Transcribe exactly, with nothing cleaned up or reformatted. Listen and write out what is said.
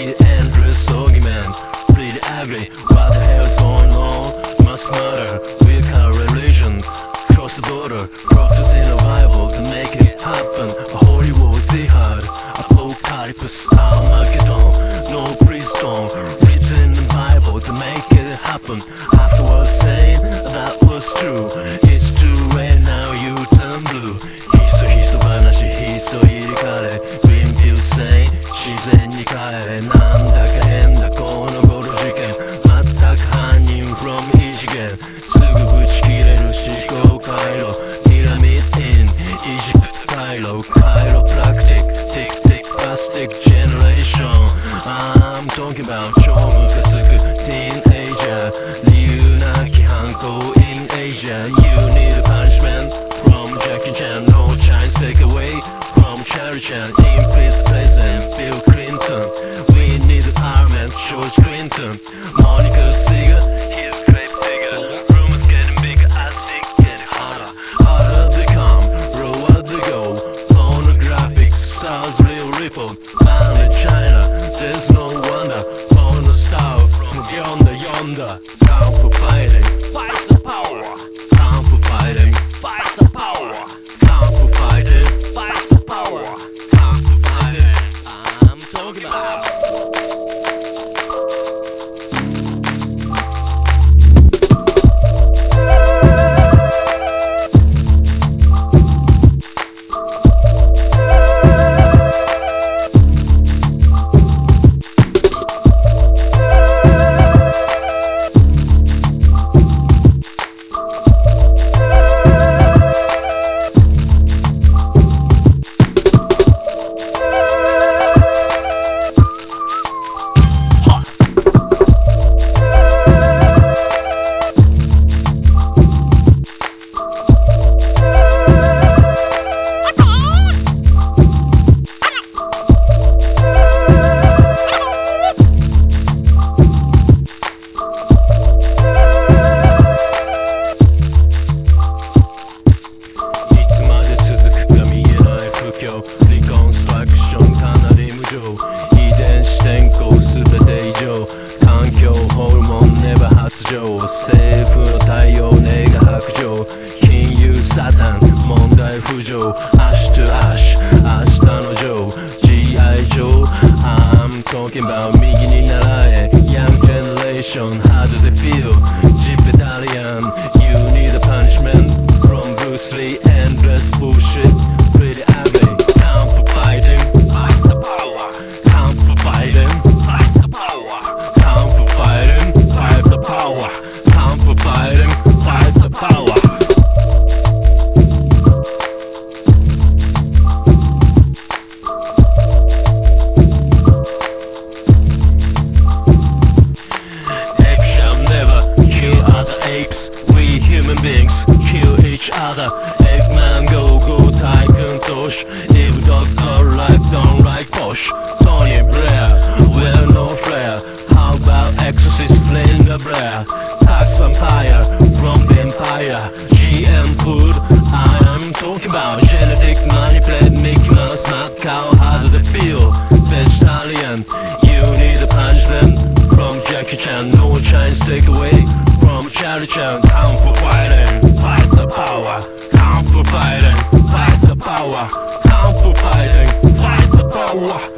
Bleed endless argument, bleed ugly. What the hell's going on? Mass murder, weak religion, cross the border, prophets in the Bible to make it happen. A holy war jihad, apocalypse, Armageddon. No priestone, written in the Bible to make it happen. Afterwards saying that was true. It's too late now, you turn blue. ひそひそ話、ひそ入りかれ、グリーンピルsaying自然に帰れ。なんだか変だこの頃事件、全く犯人 from 異次元。すぐぶち切れる思考回路、ピラミッド in イジプト回路、カイロプラクティック、ティックティックプラスティックジェネレーション。I'm talking about 超ムカつくティーンエイジャー、理由なき犯行 in Asia. You need a punishment from Jackie Chan, no chance take away from Charlie Chan. In please President Bill Clinton, we need a parliament George Clinton. Monica Seeger, he's a great figure. Rumors getting bigger as they get harder. Harder they come, lower they go. Pornographic stars real ripple. Found in China, there's no wonder. Porno star from yonder yonder. Time for fighting, fight the power. Time for fighting, fight the power. Time for fighting, fight the power. Time for fighting, I'm talking about. Reconstruction かなり無情、遺伝子転校すべて異常、環境ホルモンネバ発情、政府の対応ネガ白状、金融サタン問題浮上、アッシュとアッシュ明日のジョー ジーアイ ジョー I'm talking about 右に習え Young generation how does it feel? Vegetarian you need a punishment from Bruce Lee endless bullshit pretty ugly. Time for fighting, fight the power. Time for fighting, fight the power. Time for fighting, fight the power. Time for fighting, fight the power. Apes shall never kill other apes. We human beings kill each other. Ape man go go tycoon tosh. Evil doctor like don't like posh. Tony Blair, well no flair. How about exorcist Linda Blair? Tax vampire from the empire. G M food, I am talking about genetic manipulate Mickey Mouse, mad cow, how do they feel? Vegetarian, you need a punishment from Jackie Chan, no chance take away from Charlie Chan. Time for fighting, fight the power. Time for fighting, fight the power. Time for fighting, fight the power.